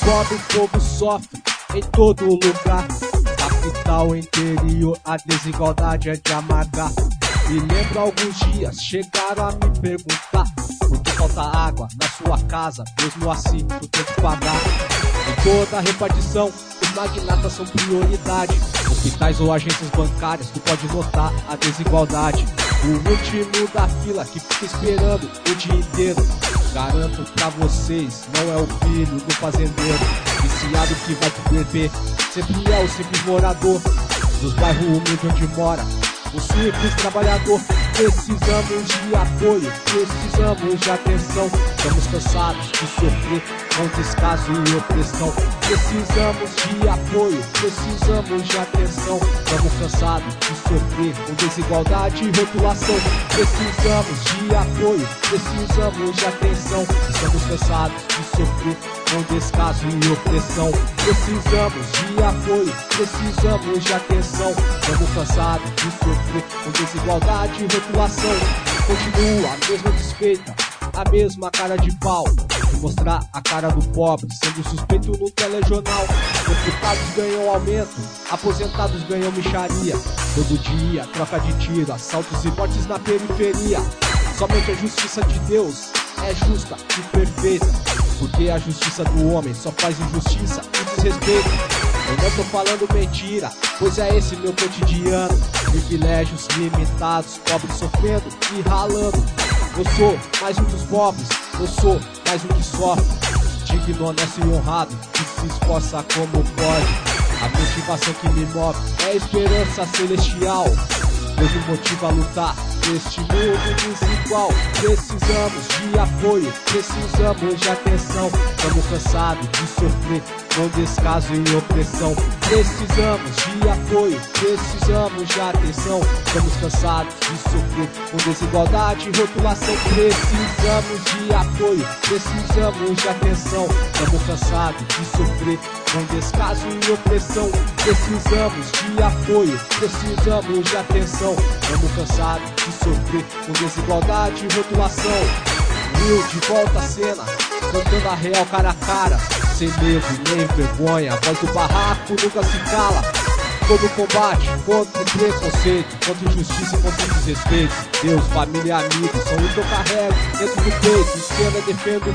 pobre, o povo sofre em todo lugar. Capital, interior, a desigualdade é de amargar. Me lembro alguns dias, chegaram a me perguntar por que falta água na sua casa, mesmo assim tu tem que pagar. Em toda a repartição, os magnatas são prioridade. Hospitais ou agências bancárias, tu pode notar a desigualdade. O último da fila que fica esperando o dia inteiro. Garanto pra vocês, não é o filho do fazendeiro viciado que vai te beber. Sempre é o simples morador dos bairros humildes onde mora o simples trabalhador. Precisamos de apoio, precisamos de atenção. Estamos cansados de sofrer com descaso e opressão. Precisamos de apoio, precisamos de atenção. Estamos cansados de sofrer com desigualdade e rotulação. Precisamos de apoio, precisamos de atenção. Estamos cansados de sofrer com descaso e opressão. Precisamos de apoio, precisamos de atenção. Estamos cansados de sofrer com desigualdade e rotulação. Continua a mesma desfeita, a mesma cara de pau, de mostrar a cara do pobre, sendo suspeito no telejornal. Deputados ganham aumento, aposentados ganham mixaria. Todo dia, troca de tiro, assaltos e mortes na periferia. Somente a justiça de Deus é justa e perfeita, porque a justiça do homem só faz injustiça e desrespeito. Eu não tô falando mentira, pois é esse meu cotidiano. Privilégios limitados, pobres sofrendo e ralando. Eu sou mais um dos pobres, eu sou mais um que sofre. Digno, honesto e honrado, que se esforça como pode. A motivação que me move é a esperança celestial, pois me motiva a lutar neste mundo desigual. Precisamos de apoio, precisamos de atenção. Estamos cansados de sofrer com descaso e opressão. Precisamos de apoio, precisamos de atenção. Estamos cansados de sofrer com desigualdade e rotulação. Precisamos de apoio, precisamos de atenção. Estamos cansados de sofrer com descaso e opressão. Precisamos de apoio, precisamos de atenção. Estamos cansados de sofrer com desigualdade e rotulação. Will de volta à cena, contando a real cara a cara, sem medo nem vergonha. A voz do barraco nunca se cala. Todo combate contra o preconceito, contra injustiça e contra o desrespeito. Deus, família e amigos são o que eu carrego dentro do peito. Esquerda defende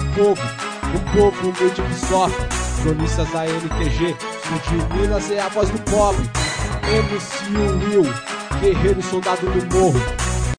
o povo humilde que sofre. Cronistas da NTG, sul de Minas é a voz do pobre. MC Will, guerreiro e soldado do morro.